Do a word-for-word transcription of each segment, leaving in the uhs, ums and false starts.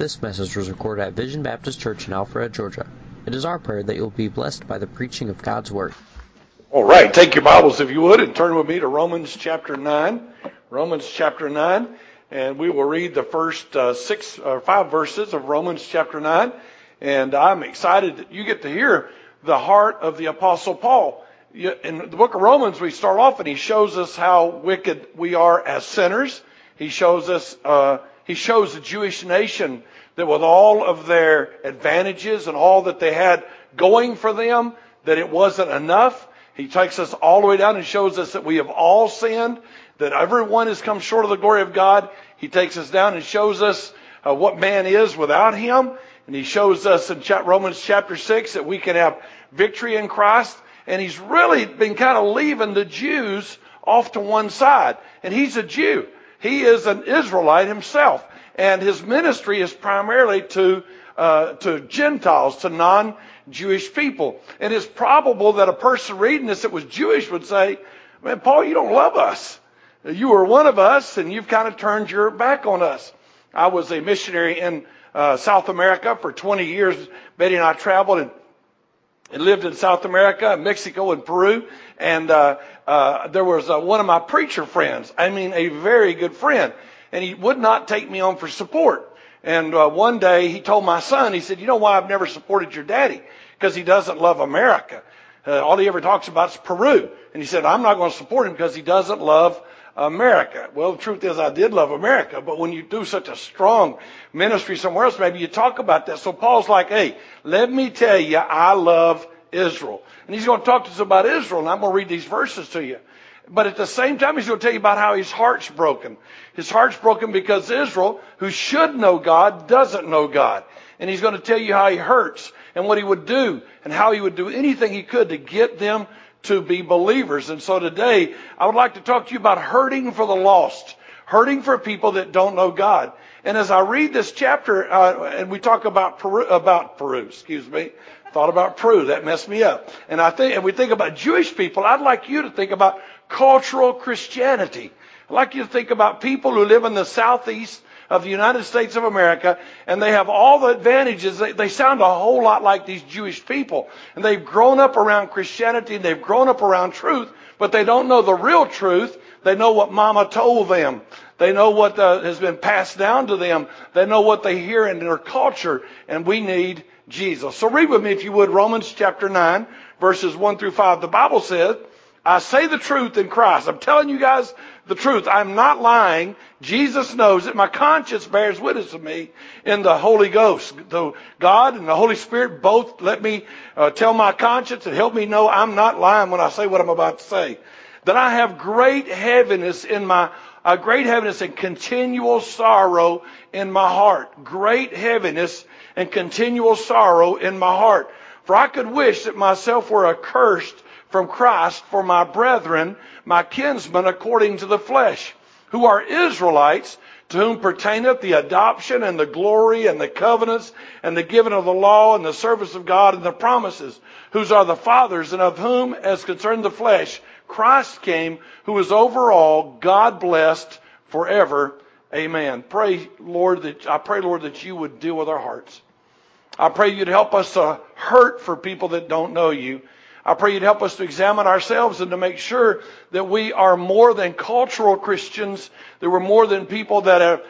This message was recorded at Vision Baptist Church in Alpharetta, Georgia. It is our prayer that you'll be blessed by the preaching of God's Word. All right, take your Bibles if you would and turn with me to Romans chapter nine. Romans chapter nine, and we will read the first uh, six or five verses of Romans chapter nine. And I'm excited that you get to hear the heart of the Apostle Paul. In the book of Romans, we start off and he shows us how wicked we are as sinners. He shows us, uh, he shows the Jewish nation that with all of their advantages and all that they had going for them, that it wasn't enough. He takes us all the way down and shows us that we have all sinned, that everyone has come short of the glory of God. He takes us down and shows us uh, what man is without him. And he shows us in Romans chapter six that we can have victory in Christ. And he's really been kind of leaving the Jews off to one side. And he's a Jew. He is an Israelite himself. And his ministry is primarily to uh, to Gentiles, to non-Jewish people. And it's probable that a person reading this that was Jewish would say, man, Paul, you don't love us. You were one of us, and you've kind of turned your back on us. I was a missionary in uh, South America for twenty years. Betty and I traveled and, and lived in South America, Mexico, and Peru. And uh, uh, there was uh, one of my preacher friends, I mean a very good friend, and he would not take me on for support. And uh, one day he told my son, he said, you know why I've never supported your daddy? Because he doesn't love America. Uh, all he ever talks about is Peru. And he said, I'm not going to support him because he doesn't love America. Well, the truth is I did love America, but when you do such a strong ministry somewhere else, maybe you talk about that. So Paul's like, hey, let me tell you, I love Israel. And he's going to talk to us about Israel, and I'm going to read these verses to you. But at the same time, he's going to tell you about how his heart's broken. His heart's broken because Israel, who should know God, doesn't know God. And he's going to tell you how he hurts and what he would do and how he would do anything he could to get them to be believers. And so today, I would like to talk to you about hurting for the lost, hurting for people that don't know God. And as I read this chapter, uh, and we talk about Peru, about Peru, excuse me, thought about Peru, that messed me up. And I think, and we think about Jewish people, I'd like you to think about cultural Christianity. I'd like you to think about people who live in the southeast of the United States of America, and they have all the advantages. They, they sound a whole lot like these Jewish people. And they've grown up around Christianity, and they've grown up around truth, but they don't know the real truth. They know what mama told them. They know what uh, has been passed down to them. They know what they hear in their culture, and we need Jesus. So read with me, if you would, Romans chapter nine, verses one through five. The Bible says, I say the truth in Christ. I'm telling you guys the truth. I'm not lying. Jesus knows it. My conscience bears witness of me in the Holy Ghost. The God and the Holy Spirit both let me uh, tell my conscience and help me know I'm not lying when I say what I'm about to say. That I have great heaviness in my, uh, great heaviness and continual sorrow in my heart. Great heaviness and continual sorrow in my heart. For I could wish that myself were accursed from Christ for my brethren, my kinsmen according to the flesh, who are Israelites, to whom pertaineth the adoption and the glory and the covenants and the giving of the law and the service of God and the promises, whose are the fathers, and of whom, as concerned the flesh, Christ came, who is over all, God blessed forever. Amen. Pray, Lord, that I pray, Lord, that you would deal with our hearts. I pray you'd help us to hurt for people that don't know you. I pray you'd help us to examine ourselves and to make sure that we are more than cultural Christians, that we're more than people that have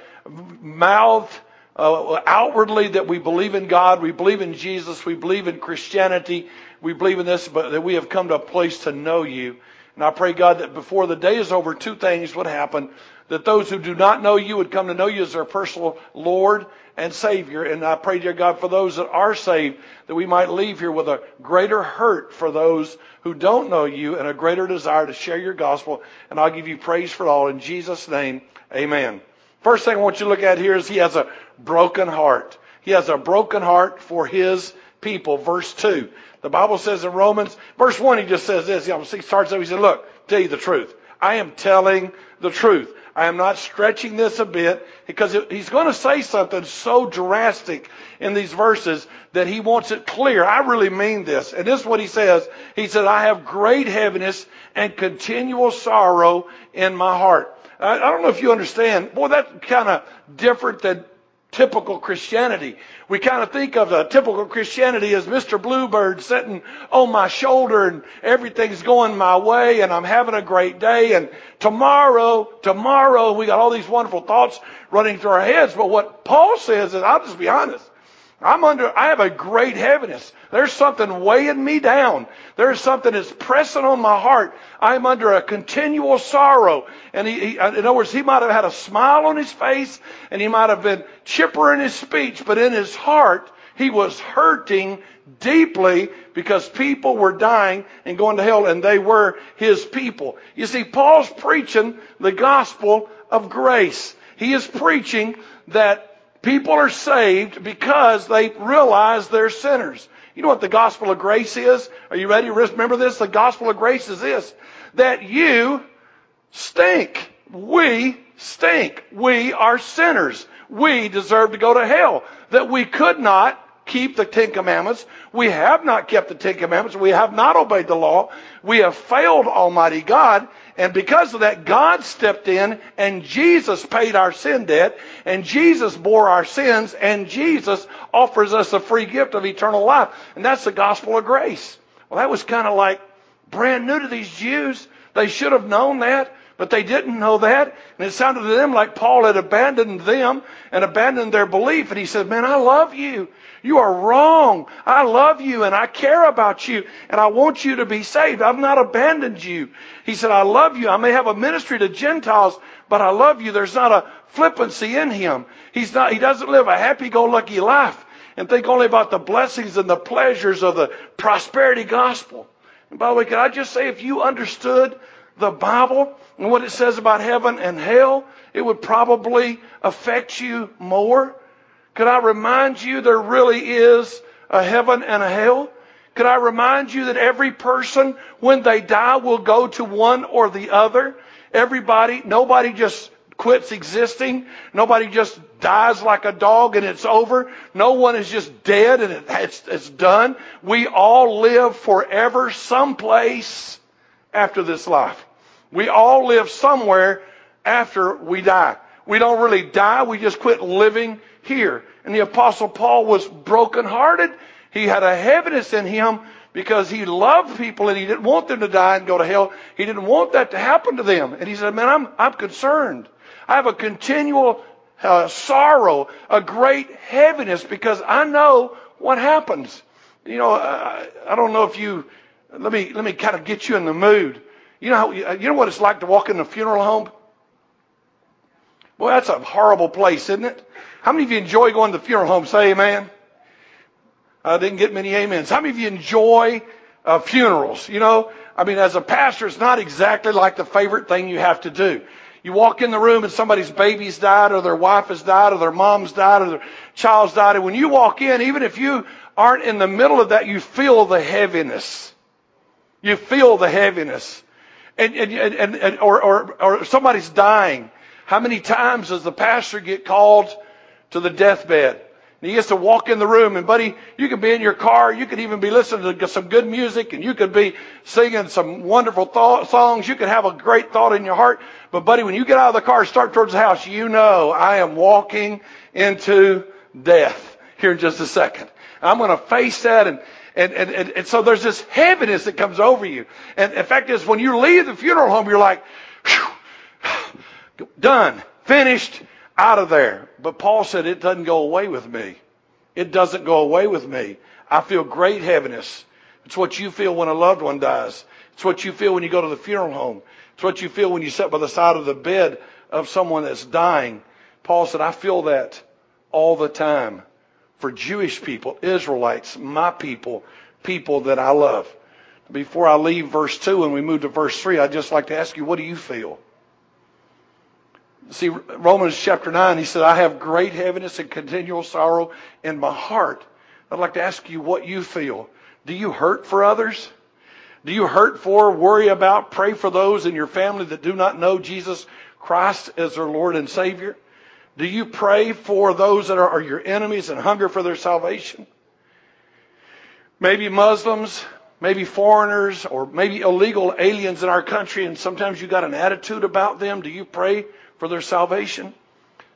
mouthed uh, outwardly that we believe in God, we believe in Jesus, we believe in Christianity, we believe in this, but that we have come to a place to know you. And I pray, God, that before the day is over, two things would happen. That those who do not know you would come to know you as their personal Lord and Savior. And I pray, dear God, for those that are saved, that we might leave here with a greater hurt for those who don't know you and a greater desire to share your gospel. And I'll give you praise for it all. In Jesus' name, amen. First thing I want you to look at here is he has a broken heart. He has a broken heart for his people. Verse two. The Bible says in Romans, verse one, he just says this. He starts out, he said, look, tell you the truth. I am telling the truth. I am not stretching this a bit, because he's going to say something so drastic in these verses that he wants it clear. I really mean this. And this is what he says. He said, I have great heaviness and continual sorrow in my heart. I, I don't know if you understand. Boy, that's kind of different than typical Christianity. We kind of think of the typical Christianity as Mister Bluebird sitting on my shoulder and everything's going my way and I'm having a great day. And tomorrow, tomorrow, we got all these wonderful thoughts running through our heads. But what Paul says is, I'll just be honest, I'm under, I have a great heaviness. There's something weighing me down. There's something that's pressing on my heart. I'm under a continual sorrow. And he, he, in other words, he might have had a smile on his face and he might have been chipper in his speech, but in his heart, he was hurting deeply because people were dying and going to hell, and they were his people. You see, Paul's preaching the gospel of grace. He is preaching that people are saved because they realize they're sinners. You know what the gospel of grace is? Are you ready to remember this? The gospel of grace is this: that you stink. We stink. We are sinners. We deserve to go to hell. That we could not keep the Ten Commandments. We have not kept the Ten Commandments. We have not obeyed the law. We have failed Almighty God. And because of that, God stepped in and Jesus paid our sin debt, and Jesus bore our sins, and Jesus offers us a free gift of eternal life. And that's the gospel of grace. Well, that was kind of like brand new to these Jews. They should have known that, but they didn't know that. And it sounded to them like Paul had abandoned them and abandoned their belief. And he said, man, I love you. You are wrong. I love you and I care about you and I want you to be saved. I've not abandoned you. He said, I love you. I may have a ministry to Gentiles, but I love you. There's not a flippancy in him. He's not, he doesn't live a happy-go-lucky life and think only about the blessings and the pleasures of the prosperity gospel. And by the way, can I just say, if you understood the Bible and what it says about heaven and hell, it would probably affect you more. Could I remind you there really is a heaven and a hell? Could I remind you that every person, when they die, will go to one or the other? Everybody, nobody just quits existing. Nobody just dies like a dog and it's over. No one is just dead and it, it's, it's done. We all live forever someplace after this life. We all live somewhere after we die. We don't really die. We just quit living here. And the Apostle Paul was brokenhearted. He had a heaviness in him because he loved people and he didn't want them to die and go to hell. He didn't want that to happen to them. And he said, man, I'm, I'm concerned. I have a continual uh, sorrow, a great heaviness because I know what happens. You know, I, I don't know if you, let me, let me kind of get you in the mood. You know how, you know what it's like to walk in a funeral home? Well, that's a horrible place, isn't it? How many of you enjoy going to the funeral home? Say amen. I didn't get many amens. How many of you enjoy uh, funerals? You know, I mean, as a pastor, it's not exactly like the favorite thing you have to do. You walk in the room and somebody's baby's died or their wife has died or their mom's died or their child's died. And when you walk in, even if you aren't in the middle of that, you feel the heaviness. You feel the heaviness. And, and, and, and or, or, or somebody's dying. How many times does the pastor get called to the deathbed? And he gets to walk in the room, and buddy, you can be in your car, you could even be listening to some good music, and you could be singing some wonderful th- songs. You could have a great thought in your heart. But buddy, when you get out of the car and start towards the house, you know I am walking into death here in just a second. I'm going to face that, and and, and and and so there's this heaviness that comes over you. And the fact is, when you leave the funeral home, you're like, whew, done, finished, out of there. But Paul said it doesn't go away with me. It doesn't go away with me. I feel great heaviness. It's what you feel when a loved one dies. It's what you feel when you go to the funeral home. It's what you feel when you sit by the side of the bed of someone that's dying. Paul said, I feel that all the time. For Jewish people, Israelites, my people, people that I love. Before I leave verse two and we move to verse three, I'd just like to ask you, what do you feel? See, Romans chapter nine, he said, I have great heaviness and continual sorrow in my heart. I'd like to ask you what you feel. Do you hurt for others? Do you hurt for, worry about, pray for those in your family that do not know Jesus Christ as their Lord and Savior? Do you pray for those that are, are your enemies and hunger for their salvation? Maybe Muslims, maybe foreigners, or maybe illegal aliens in our country, and sometimes you got an attitude about them. Do you pray for their salvation?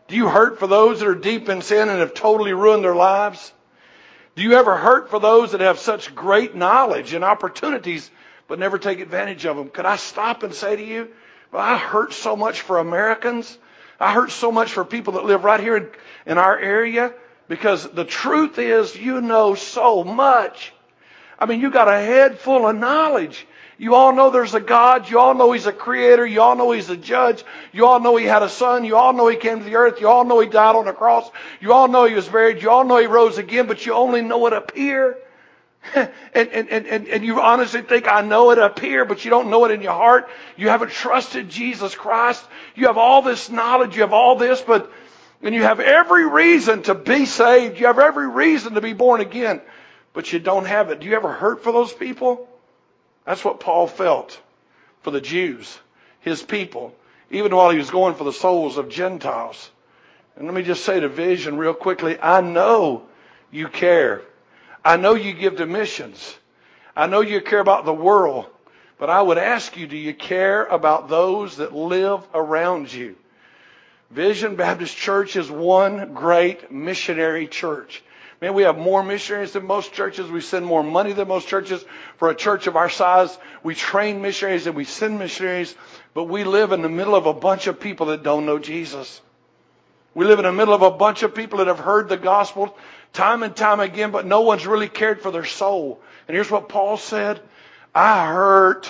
Do you hurt for those that are deep in sin and have totally ruined their lives? Do you ever hurt for those that have such great knowledge and opportunities but never take advantage of them? Could I stop and say to you, well, I hurt so much for Americans. I hurt so much for people that live right here in, in our area, because the truth is you know so much. I mean, you got a head full of knowledge. You all know there's a God. You all know He's a creator. You all know He's a judge. You all know He had a son. You all know He came to the earth. You all know He died on the cross. You all know He was buried. You all know He rose again, but you only know it up here. and, and, and, and you honestly think, I know it up here, but you don't know it in your heart. You haven't trusted Jesus Christ. You have all this knowledge. You have all this, but and you have every reason to be saved. You have every reason to be born again, but you don't have it. Do you ever hurt for those people? That's what Paul felt for the Jews, his people, even while he was going for the souls of Gentiles. And let me just say to Vision real quickly, I know you care. I know you give to missions. I know you care about the world. But I would ask you, do you care about those that live around you? Vision Baptist Church is one great missionary church. Man, we have more missionaries than most churches. We send more money than most churches. For a church of our size, we train missionaries and we send missionaries. But we live in the middle of a bunch of people that don't know Jesus. We live in the middle of a bunch of people that have heard the gospel time and time again, but no one's really cared for their soul. And here's what Paul said. I hurt.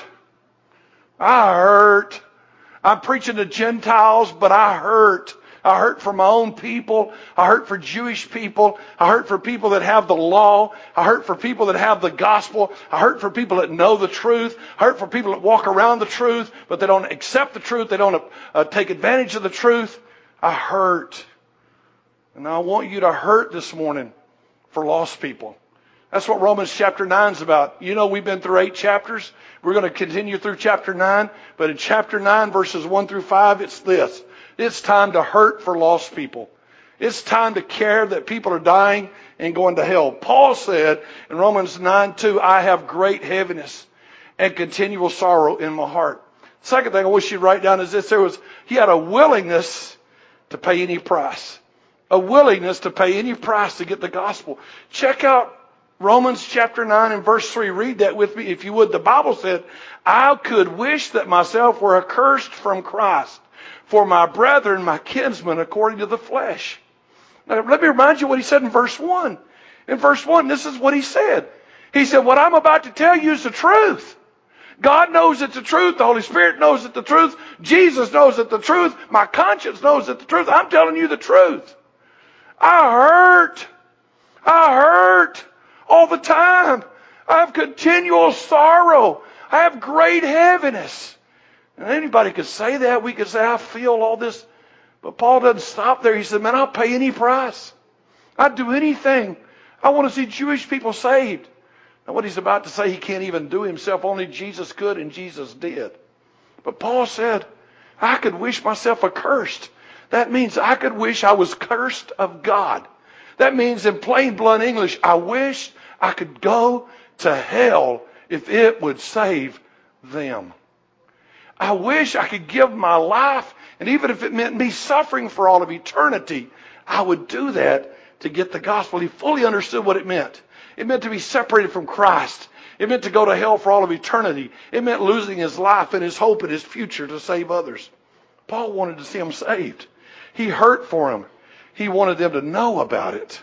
I hurt. I'm preaching to Gentiles, but I hurt. I hurt for my own people. I hurt for Jewish people. I hurt for people that have the law. I hurt for people that have the gospel. I hurt for people that know the truth. I hurt for people that walk around the truth, but they don't accept the truth. They don't uh, take advantage of the truth. I hurt. And I want you to hurt this morning for lost people. That's what Romans chapter nine is about. You know, we've been through eight chapters. We're going to continue through chapter nine. But in chapter nine, verses one through five, it's this. It's time to hurt for lost people. It's time to care that people are dying and going to hell. Paul said in Romans nine two, I have great heaviness and continual sorrow in my heart. Second thing I wish you'd write down is this. There was, he had a willingness to pay any price. A willingness to pay any price to get the gospel. Check out Romans chapter nine and verse three. Read that with me if you would. The Bible said, I could wish that myself were accursed from Christ for my brethren, my kinsmen, according to the flesh. Now, let me remind you what he said in verse one. In verse one, this is what he said. He said, what I'm about to tell you is the truth. God knows it's the truth. The Holy Spirit knows it's the truth. Jesus knows it's the truth. My conscience knows it's the truth. I'm telling you the truth. I hurt. I hurt all the time. I have continual sorrow. I have great heaviness. And anybody could say that. We could say, I feel all this. But Paul doesn't stop there. He said, man, I'll pay any price. I'd do anything. I want to see Jewish people saved. Now what he's about to say, he can't even do himself. Only Jesus could, and Jesus did. But Paul said, I could wish myself accursed. That means I could wish I was cursed of God. That means in plain blunt English, I wish I could go to hell if it would save them. I wish I could give my life, and even if it meant me suffering for all of eternity, I would do that to get the gospel. He fully understood what it meant. It meant to be separated from Christ. It meant to go to hell for all of eternity. It meant losing his life and his hope and his future to save others. Paul wanted to see them saved. He hurt for them. He wanted them to know about it.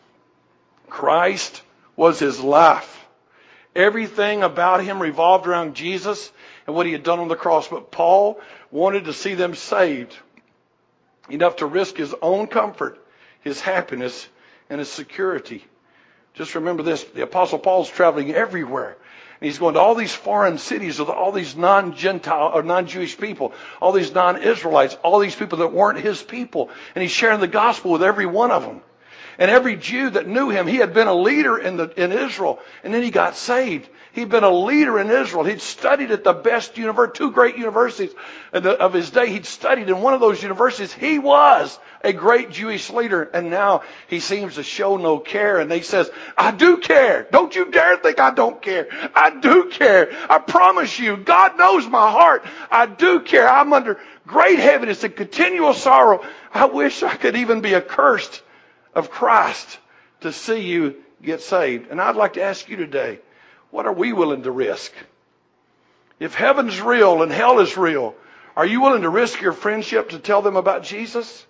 Christ was his life. Everything about him revolved around Jesus and what he had done on the cross. But Paul wanted to see them saved enough to risk his own comfort, his happiness, and his security. Just remember this. The Apostle Paul's traveling everywhere. And he's going to all these foreign cities with all these non-Gentile or non-Jewish people, all these non-Israelites, all these people that weren't his people. And he's sharing the gospel with every one of them. And every Jew that knew him, he had been a leader in the in Israel, and then he got saved. He'd been a leader in Israel. He'd studied at the best university, two great universities of his day. He'd studied in one of those universities. He was a great Jewish leader, and now he seems to show no care. And he says, I do care. Don't you dare think I don't care. I do care. I promise you, God knows my heart. I do care. I'm under great heaviness and continual sorrow. I wish I could even be accursed of Christ to see you get saved. And I'd like to ask you today, what are we willing to risk? If heaven's real and hell is real, are you willing to risk your friendship to tell them about Jesus?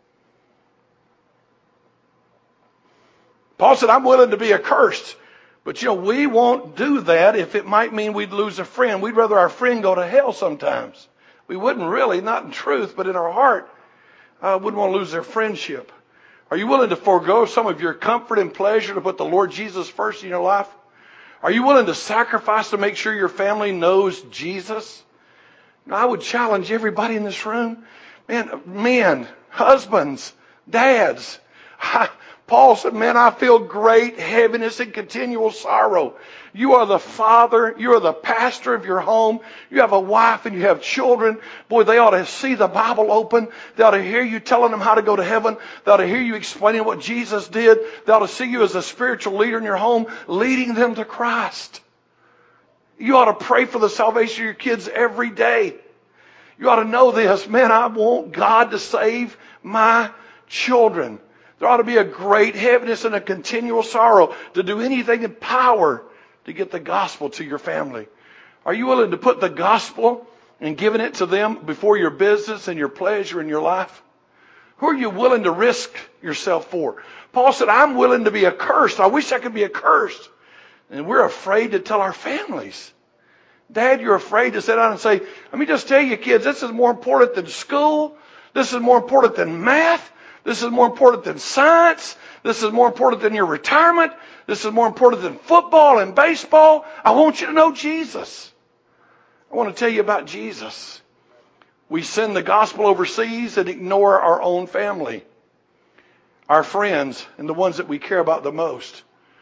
Paul said, I'm willing to be accursed. But you know, we won't do that if it might mean we'd lose a friend. We'd rather our friend go to hell sometimes. We wouldn't really, not in truth, but in our heart, uh, wouldn't want to lose their friendship. Are you willing to forego some of your comfort and pleasure to put the Lord Jesus first in your life? Are you willing to sacrifice to make sure your family knows Jesus? Now, I would challenge everybody in this room, man, men, husbands, dads. I, Paul said, man, I feel great heaviness and continual sorrow. You are the father. You are the pastor of your home. You have a wife and you have children. Boy, they ought to see the Bible open. They ought to hear you telling them how to go to heaven. They ought to hear you explaining what Jesus did. They ought to see you as a spiritual leader in your home, leading them to Christ. You ought to pray for the salvation of your kids every day. You ought to know this. Man, I want God to save my children. There ought to be a great heaviness and a continual sorrow to do anything in power to get the gospel to your family. Are you willing to put the gospel and giving it to them before your business and your pleasure in your life? Who are you willing to risk yourself for? Paul said, I'm willing to be accursed. I wish I could be accursed. And we're afraid to tell our families. Dad, you're afraid to sit down and say, let me just tell you, kids, this is more important than school. This is more important than math. This is more important than science. This is more important than your retirement. This is more important than football and baseball. I want you to know Jesus. I want to tell you about Jesus. We send the gospel overseas and ignore our own family, our friends, and the ones that we care about the most.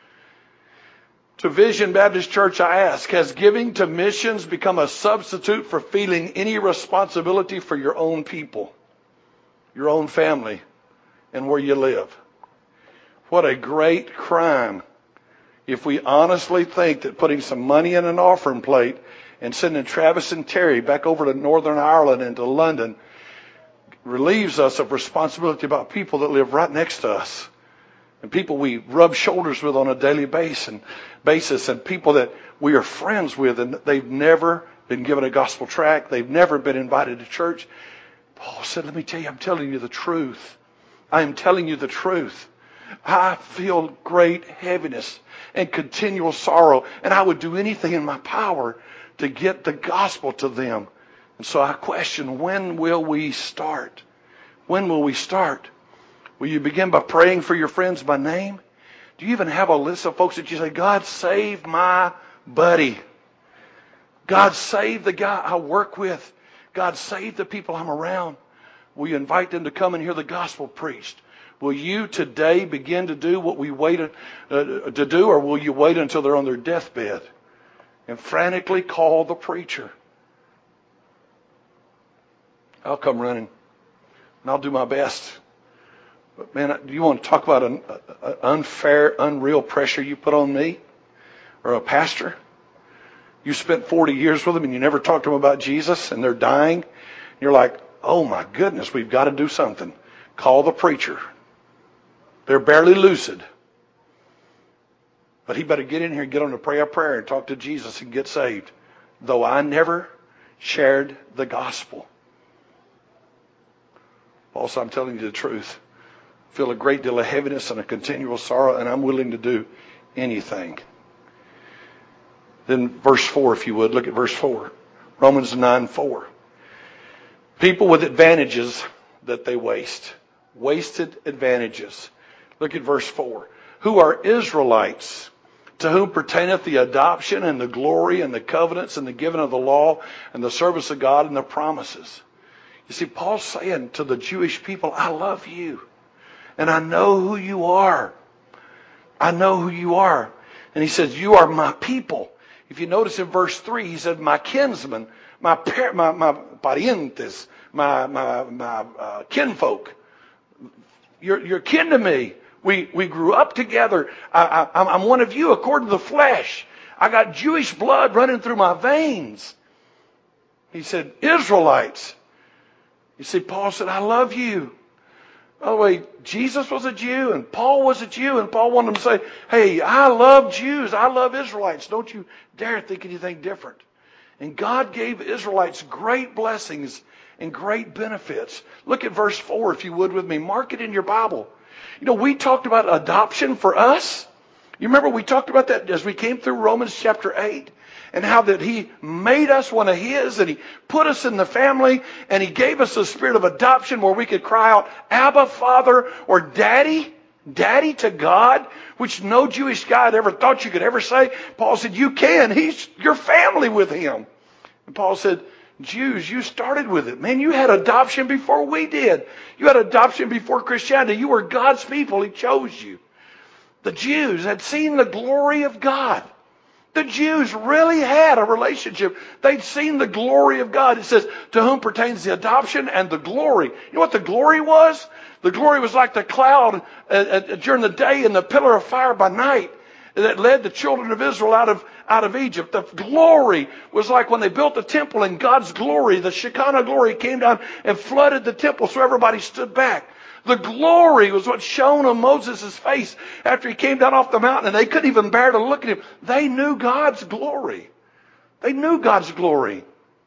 To Vision Baptist Church, I ask, has giving to missions become a substitute for feeling any responsibility for your own people, your own family, and where you live? What a great crime if we honestly think that putting some money in an offering plate and sending Travis and Terry back over to Northern Ireland and to London relieves us of responsibility about people that live right next to us, and people we rub shoulders with on a daily basis, and people that we are friends with, and they've never been given a gospel tract. They've never been invited to church. Paul said, let me tell you, I'm telling you the truth. I am telling you the truth. I feel great heaviness and continual sorrow, and I would do anything in my power to get the gospel to them. And so I question, when will we start? When will we start? Will you begin by praying for your friends by name? Do you even have a list of folks that you say, God, save my buddy. God, save the guy I work with. God, save the people I'm around. Will you invite them to come and hear the gospel preached? Will you today begin to do what we waited uh, to do, or will you wait until they're on their deathbed and frantically call the preacher? I'll come running, and I'll do my best. But man, do you want to talk about an uh, unfair, unreal pressure you put on me or a pastor? You spent forty years with them, and you never talked to them about Jesus, and they're dying. You're like, oh my goodness, we've got to do something. Call the preacher. They're barely lucid. But he better get in here and get on to pray a prayer and talk to Jesus and get saved. Though I never shared the gospel. Also, I'm telling you the truth. I feel a great deal of heaviness and a continual sorrow, and I'm willing to do anything. Then verse four, if you would, look at verse four. Romans nine four. People with advantages that they waste. Wasted advantages. Look at verse four. Who are Israelites, to whom pertaineth the adoption and the glory and the covenants and the giving of the law and the service of God and the promises. You see, Paul's saying to the Jewish people, I love you. and I know who you are. I know who you are. And he says, you are my people. If you notice in verse three, he said, my kinsmen, my par- my, my parientes, my, my, my uh, kinfolk. You're, you're kin to me. We, we grew up together. I, I, I'm one of you according to the flesh. I got Jewish blood running through my veins. He said, Israelites. You see, Paul said, I love you. By the way, Jesus was a Jew and Paul was a Jew, and Paul wanted them to say, hey, I love Jews. I love Israelites. Don't you dare think anything different. And God gave Israelites great blessings and great benefits. Look at verse four, if you would, with me. Mark it in your Bible. You know, we talked about adoption for us. You remember we talked about that as we came through Romans chapter eight, and how that he made us one of his, and he put us in the family, and he gave us the spirit of adoption where we could cry out, Abba, Father, or Daddy, Daddy to God, which no Jewish guy had ever thought you could ever say. Paul said, you can. He's your family with him. And Paul said, Jews, you started with it. Man, you had adoption before we did. You had adoption before Christianity. You were God's people. He chose you. The Jews had seen the glory of God. The Jews really had a relationship. They'd seen the glory of God. It says, to whom pertains the adoption and the glory. You know what the glory was? The glory was like the cloud uh, uh, during the day and the pillar of fire by night that led the children of Israel out of, out of Egypt. The glory was like when they built the temple, and God's glory, the Shekinah glory, came down and flooded the temple so everybody stood back. The glory was what shone on Moses' face after he came down off the mountain, and they couldn't even bear to look at him. They knew God's glory. They knew God's glory.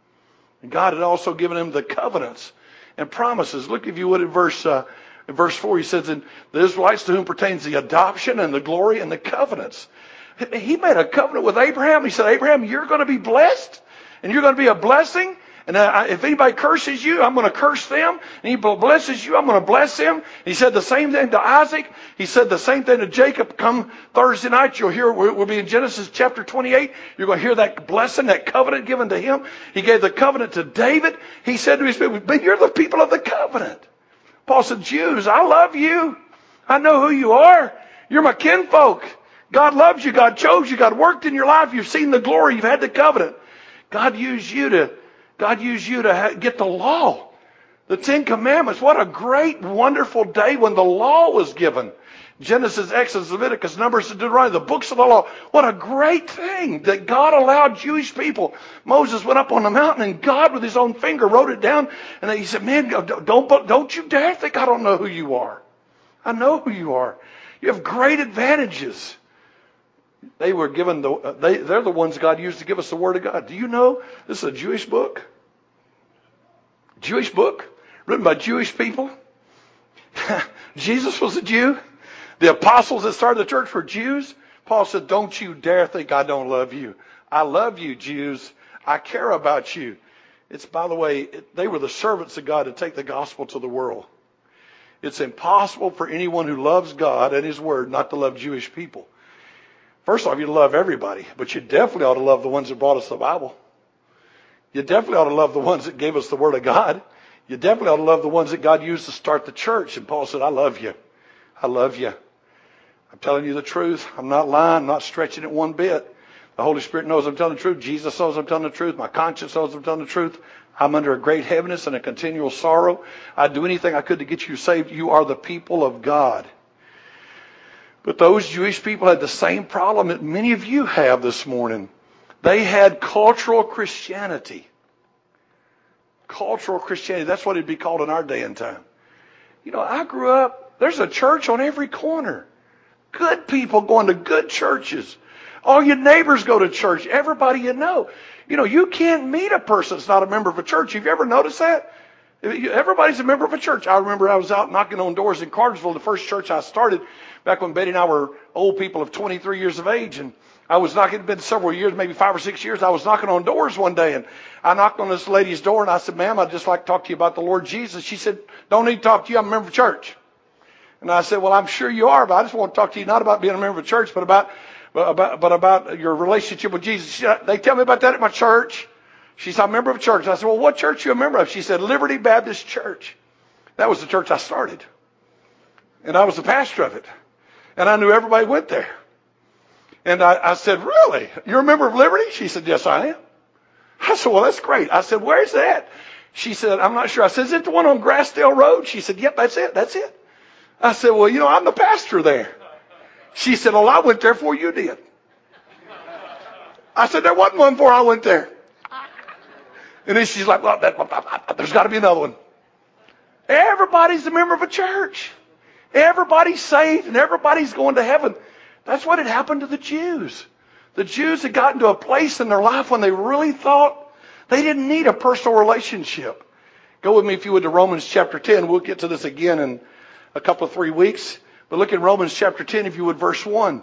And God had also given them the covenants and promises. Look, if you would, at verse, uh, in verse four, he says, in the Israelites to whom pertains the adoption and the glory and the covenants. He made a covenant with Abraham. He said, Abraham, you're going to be blessed, and you're going to be a blessing. And if anybody curses you, I'm going to curse them. And he blesses you, I'm going to bless them. He said the same thing to Isaac. He said the same thing to Jacob. Come Thursday night, you'll hear, we'll be in Genesis chapter twenty-eight. You're going to hear that blessing, that covenant given to him. He gave the covenant to David. He said to his people, but you're the people of the covenant. Paul said, Jews, I love you. I know who you are. You're my kinfolk. God loves you. God chose you. God worked in your life. You've seen the glory. You've had the covenant. God used you to God used you to get the law, the Ten Commandments. What a great, wonderful day when the law was given. Genesis, Exodus, Leviticus, Numbers, and Deuteronomy, the books of the law. What a great thing that God allowed Jewish people. Moses went up on the mountain, and God with his own finger wrote it down. And he said, man, don't, don't you dare think I don't know who you are. I know who you are. You have great advantages. They were given the, they, they're the ones God used to give us the Word of God. Do you know this is a Jewish book? Jewish book written by Jewish people. Jesus was a Jew. The apostles that started the church were Jews. Paul said, don't you dare think I don't love you. I love you, Jews. I care about you. It's, by the way, it, they were the servants of God to take the gospel to the world. It's impossible for anyone who loves God and His Word not to love Jewish people. First off, you love everybody, but you definitely ought to love the ones that brought us the Bible. You definitely ought to love the ones that gave us the Word of God. You definitely ought to love the ones that God used to start the church. And Paul said, I love you. I love you. I'm telling you the truth. I'm not lying. I'm not stretching it one bit. The Holy Spirit knows I'm telling the truth. Jesus knows I'm telling the truth. My conscience knows I'm telling the truth. I'm under a great heaviness and a continual sorrow. I'd do anything I could to get you saved. You are the people of God. But those Jewish people had the same problem that many of you have this morning. They had cultural Christianity. Cultural Christianity. That's what it'd be called in our day and time. You know, I grew up, there's a church on every corner. Good people going to good churches. All your neighbors go to church. Everybody you know. You know, you can't meet a person that's not a member of a church. Have you ever noticed that? Everybody's a member of a church. I remember I was out knocking on doors in Cartersville, the first church I started, back when Betty and I were old people of twenty-three years of age. And I was knocking, it's been several years, maybe five or six years, I was knocking on doors one day. And I knocked on this lady's door and I said, ma'am, I'd just like to talk to you about the Lord Jesus. She said, don't need to talk to you. I'm a member of a church. And I said, well, I'm sure you are, but I just want to talk to you not about being a member of a church, but about, but about, but about your relationship with Jesus. She said, they tell me about that at my church. She said, I'm a member of a church. I said, well, what church are you a member of? She said, Liberty Baptist Church. That was the church I started. And I was the pastor of it. And I knew everybody went there. And I, I said, really? You're a member of Liberty? She said, yes, I am. I said, well, that's great. I said, where's that? She said, I'm not sure. I said, is it the one on Grassdale Road? She said, yep, that's it. That's it. I said, well, you know, I'm the pastor there. She said, well, I went there before you did. I said, there wasn't one before I went there. And then she's like, well, that, there's got to be another one. Everybody's a member of a church. Everybody's saved and everybody's going to heaven. That's what had happened to the Jews. The Jews had gotten to a place in their life when they really thought they didn't need a personal relationship. Go with me, if you would, to Romans chapter ten. We'll get to this again in a couple of three weeks. But look in Romans chapter ten, if you would, verse one.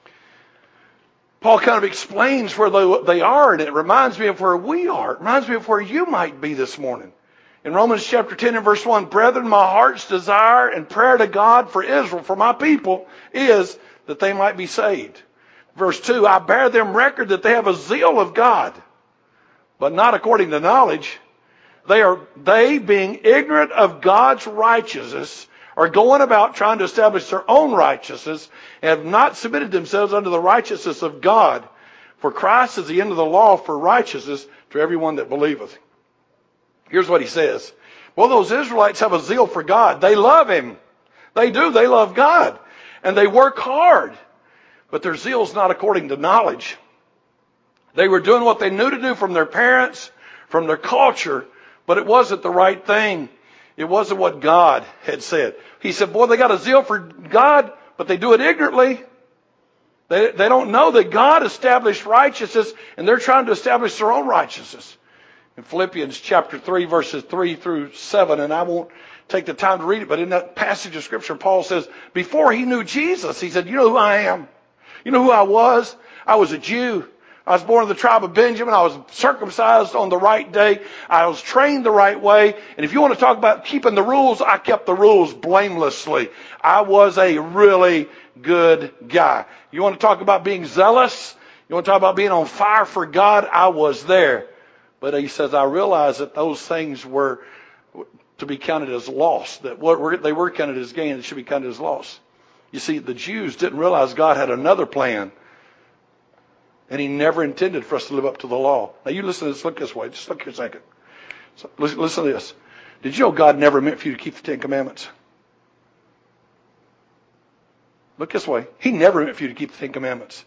Paul kind of explains where they are, and it reminds me of where we are. It reminds me of where you might be this morning. In Romans chapter ten and verse one, brethren, my heart's desire and prayer to God for Israel, for my people, is that they might be saved. Verse two, I bear them record that they have a zeal of God, but not according to knowledge. They are, they being ignorant of God's righteousness, are going about trying to establish their own righteousness, and have not submitted themselves unto the righteousness of God. For Christ is the end of the law for righteousness to everyone that believeth. Here's what he says. Well, those Israelites have a zeal for God. They love Him. They do. They love God. And they work hard. But their zeal's not according to knowledge. They were doing what they knew to do from their parents, from their culture, but it wasn't the right thing. It wasn't what God had said. He said, boy, they got a zeal for God, but they do it ignorantly. They, they don't know that God established righteousness, and they're trying to establish their own righteousness. In Philippians chapter three, verses three through seven, and I won't take the time to read it, but in that passage of Scripture, Paul says, before he knew Jesus, he said, you know who I am? You know who I was? I was a Jew. I was born of the tribe of Benjamin. I was circumcised on the right day. I was trained the right way. And if you want to talk about keeping the rules, I kept the rules blamelessly. I was a really good guy. You want to talk about being zealous? You want to talk about being on fire for God? I was there. But he says, I realized that those things were to be counted as loss. That what were, they were counted as gain. It should be counted as loss. You see, the Jews didn't realize God had another plan. And He never intended for us to live up to the law. Now you listen to this. Look this way. Just look here a second. So, listen, listen to this. Did you know God never meant for you to keep the Ten Commandments? Look this way. He never meant for you to keep the Ten Commandments.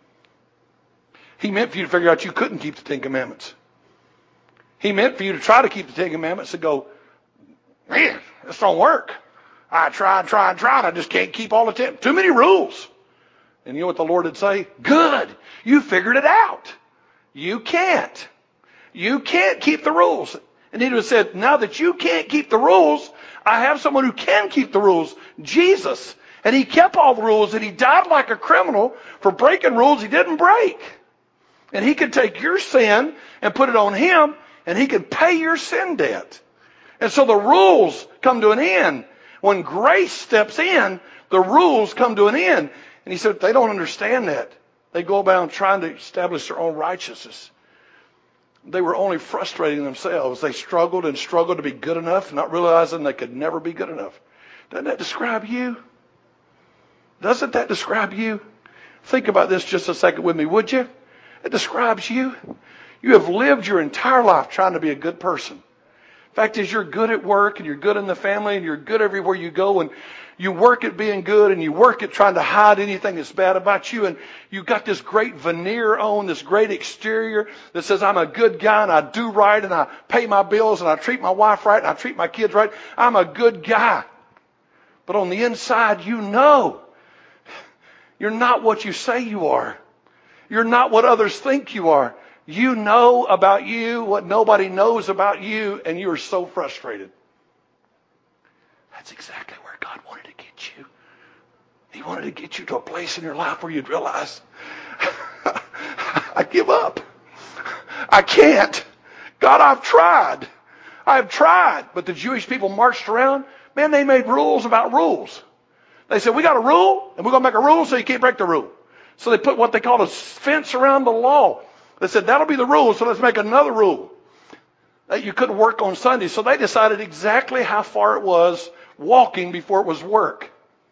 He meant for you to figure out you couldn't keep the Ten Commandments. He meant for you to try to keep the Ten Commandments and go, man, this don't work. I tried, tried, tried. I just can't keep all the ten. Too many rules. And you know what the Lord would say? Good. You figured it out. You can't. You can't keep the rules. And He would have said, now that you can't keep the rules, I have someone who can keep the rules. Jesus. And He kept all the rules, and He died like a criminal for breaking rules He didn't break. And He could take your sin and put it on Him, and He could pay your sin debt. And so the rules come to an end. When grace steps in, the rules come to an end. And He said, they don't understand that. They go about trying to establish their own righteousness. They were only frustrating themselves. They struggled and struggled to be good enough, not realizing they could never be good enough. Doesn't that describe you? Doesn't that describe you? Think about this just a second with me, would you? It describes you. You have lived your entire life trying to be a good person. Fact is, you're good at work, and you're good in the family, and you're good everywhere you go, and you work at being good, and you work at trying to hide anything that's bad about you, and you got this great veneer on, this great exterior that says, I'm a good guy, and I do right, and I pay my bills, and I treat my wife right, and I treat my kids right. I'm a good guy. But on the inside, you know, you're not what you say you are. You're not what others think you are. You know about you what nobody knows about you, and you are so frustrated. That's exactly where God wanted to get you. He wanted to get you to a place in your life where you'd realize, I give up. I can't. God, I've tried. I've tried. But the Jewish people marched around. Man, they made rules about rules. They said, we got a rule, and we're going to make a rule so you can't break the rule. So they put what they called a fence around the law. They said, that'll be the rule, so let's make another rule. That you couldn't work on Sunday. So they decided exactly how far it was walking before it was work.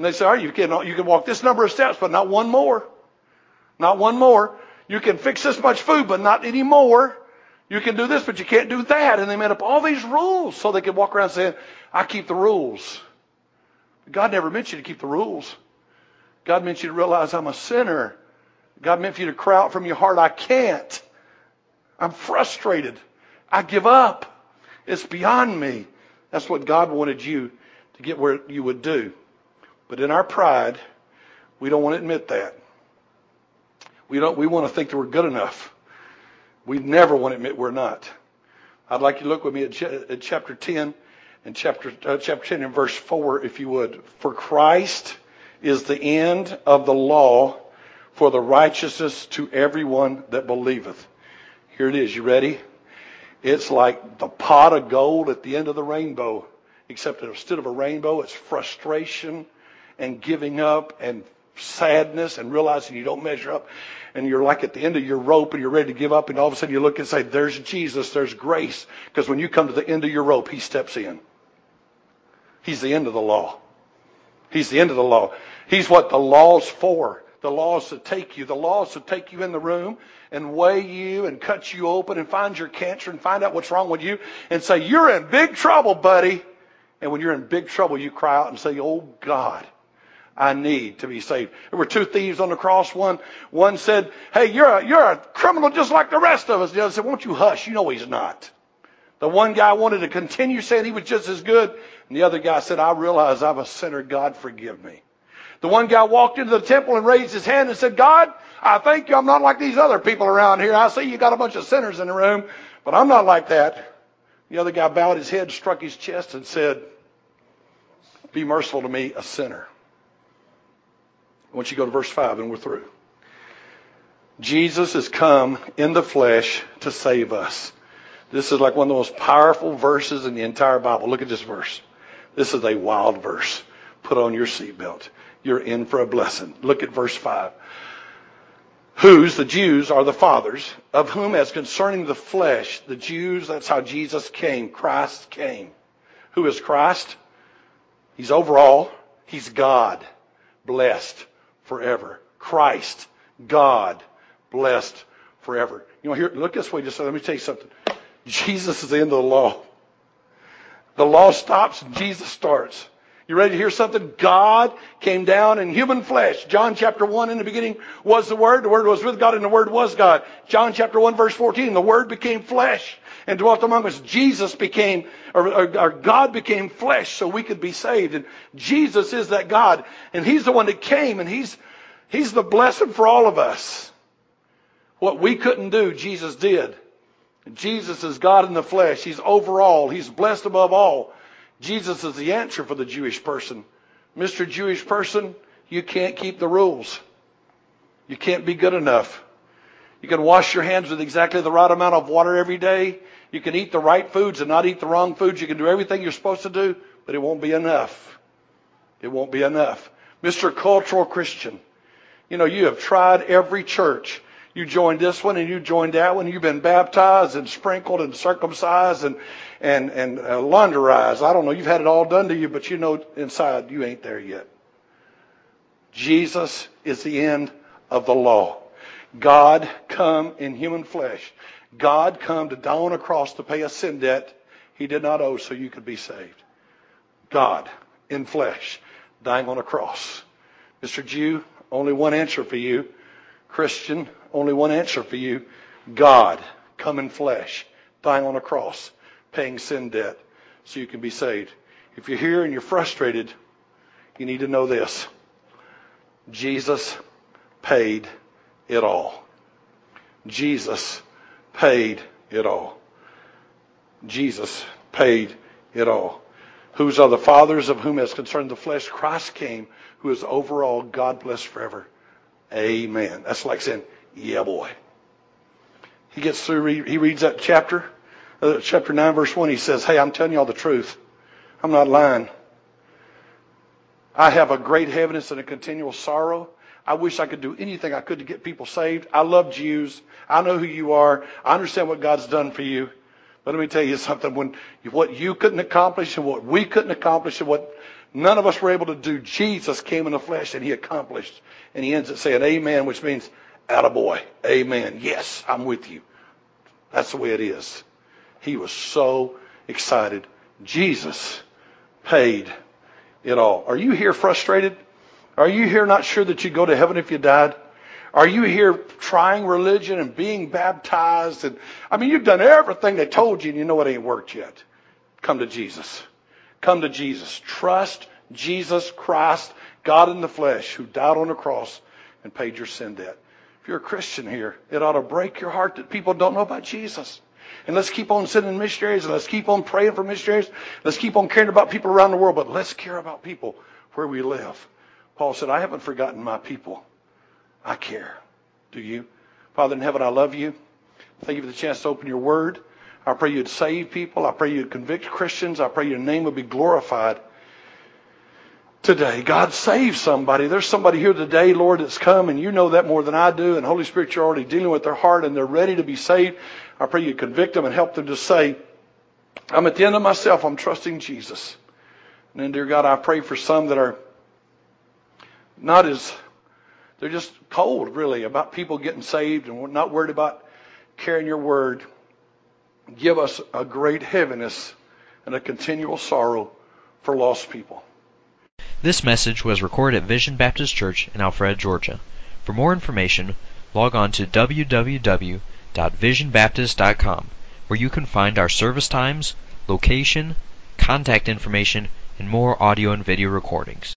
And they say, all right, you can, you can walk this number of steps, but not one more. Not one more. You can fix this much food, but not any more. You can do this, but you can't do that. And they made up all these rules so they could walk around saying, I keep the rules. God never meant you to keep the rules. God meant you to realize I'm a sinner. God meant for you to cry out from your heart, I can't. I'm frustrated. I give up. It's beyond me. That's what God wanted you to get where you would do. But in our pride, we don't want to admit that. We don't. We want to think that we're good enough. We never want to admit we're not. I'd like you to look with me at, ch- at chapter ten and chapter uh, chapter ten and verse four, if you would. For Christ is the end of the law for the righteousness to everyone that believeth. Here it is. You ready? It's like the pot of gold at the end of the rainbow, except that instead of a rainbow, it's frustration and giving up and sadness and realizing you don't measure up. And you're like at the end of your rope and you're ready to give up. And all of a sudden you look and say, there's Jesus, there's grace. Because when you come to the end of your rope, he steps in. He's the end of the law. He's the end of the law. He's what the law's for. The law is to take you. The law is to take you in the room and weigh you and cut you open and find your cancer and find out what's wrong with you and say, you're in big trouble, buddy. And when you're in big trouble, you cry out and say, oh, God, I need to be saved. There were two thieves on the cross. One, one said, hey, you're a, you're a criminal just like the rest of us. The other said, won't you hush? You know he's not. The one guy wanted to continue saying he was just as good. And the other guy said, I realize I'm a sinner. God, forgive me. The one guy walked into the temple and raised his hand and said, God, I thank you. I'm not like these other people around here. I see you got a bunch of sinners in the room, but I'm not like that. The other guy bowed his head, struck his chest, and said, be merciful to me, a sinner. I want you to go to verse five and we're through. Jesus has come in the flesh to save us. This is like one of the most powerful verses in the entire Bible. Look at this verse. This is a wild verse. Put on your seatbelt. You're in for a blessing. Look at verse five. Whose, the Jews, are the fathers, of whom as concerning the flesh, the Jews, that's how Jesus came. Christ came. Who is Christ? He's overall. He's God. Blessed forever. Christ. God. Blessed forever. You know, here, look this way. Just so, let me tell you something. Jesus is the end of the law. The law stops and Jesus starts. You ready to hear something? God came down in human flesh. John chapter one, in the beginning was the Word. The Word was with God and the Word was God. John chapter one verse fourteen, the Word became flesh and dwelt among us. Jesus became, or, or, or God became flesh so we could be saved. And Jesus is that God. And He's the one that came, and He's, He's the blessing for all of us. What we couldn't do, Jesus did. Jesus is God in the flesh. He's overall. He's blessed above all. Jesus is the answer for the Jewish person. Mister Jewish person, you can't keep the rules. You can't be good enough. You can wash your hands with exactly the right amount of water every day. You can eat the right foods and not eat the wrong foods. You can do everything you're supposed to do, but it won't be enough. It won't be enough. Mister Cultural Christian, you know, you have tried every church. You joined this one and you joined that one. You've been baptized and sprinkled and circumcised and and and uh, launderized. I don't know. You've had it all done to you, but you know inside you ain't there yet. Jesus is the end of the law. God come in human flesh. God come to die on a cross to pay a sin debt He did not owe so you could be saved. God in flesh dying on a cross. Mister Jew, only one answer for you. Christian, only one answer for you. God come in flesh, dying on a cross, paying sin debt so you can be saved. If you're here and you're frustrated, you need to know this. Jesus paid it all. Jesus paid it all. Jesus paid it all. Whose are the fathers, of whom as concerned the flesh, Christ came, who is overall God blessed forever. Amen. That's like saying, yeah, boy. He gets through, he reads that chapter, uh, chapter nine, verse one. He says, hey, I'm telling you all the truth. I'm not lying. I have a great heaviness and a continual sorrow. I wish I could do anything I could to get people saved. I love Jews. I know who you are. I understand what God's done for you. But let me tell you something. When what you couldn't accomplish and what we couldn't accomplish and what None of us were able to do. Jesus came in the flesh and he accomplished. And he ends it saying, amen, which means, attaboy, amen. Yes, I'm with you. That's the way it is. He was so excited. Jesus paid it all. Are you here frustrated? Are you here not sure that you'd go to heaven if you died? Are you here trying religion and being baptized? And I mean, you've done everything they told you and you know it ain't worked yet. Come to Jesus. Come to Jesus. Trust Jesus Christ, God in the flesh, who died on the cross and paid your sin debt. If you're a Christian here, it ought to break your heart that people don't know about Jesus. And let's keep on sending missionaries, and let's keep on praying for missionaries. Let's keep on caring about people around the world, but let's care about people where we live. Paul said, I haven't forgotten my people. I care. Do you? Father in heaven, I love you. Thank you for the chance to open your word. I pray you'd save people. I pray you'd convict Christians. I pray your name would be glorified today. God, save somebody. There's somebody here today, Lord, that's come, and you know that more than I do. And Holy Spirit, you're already dealing with their heart, and they're ready to be saved. I pray you convict them and help them to say, I'm at the end of myself. I'm trusting Jesus. And then, dear God, I pray for some that are not as, they're just cold, really, about people getting saved and we're not worried about carrying your word. Give us a great heaviness and a continual sorrow for lost people. This message was recorded at Vision Baptist Church in Alpharetta, Georgia. For more information, log on to w w w dot vision baptist dot com, where you can find our service times, location, contact information, and more audio and video recordings.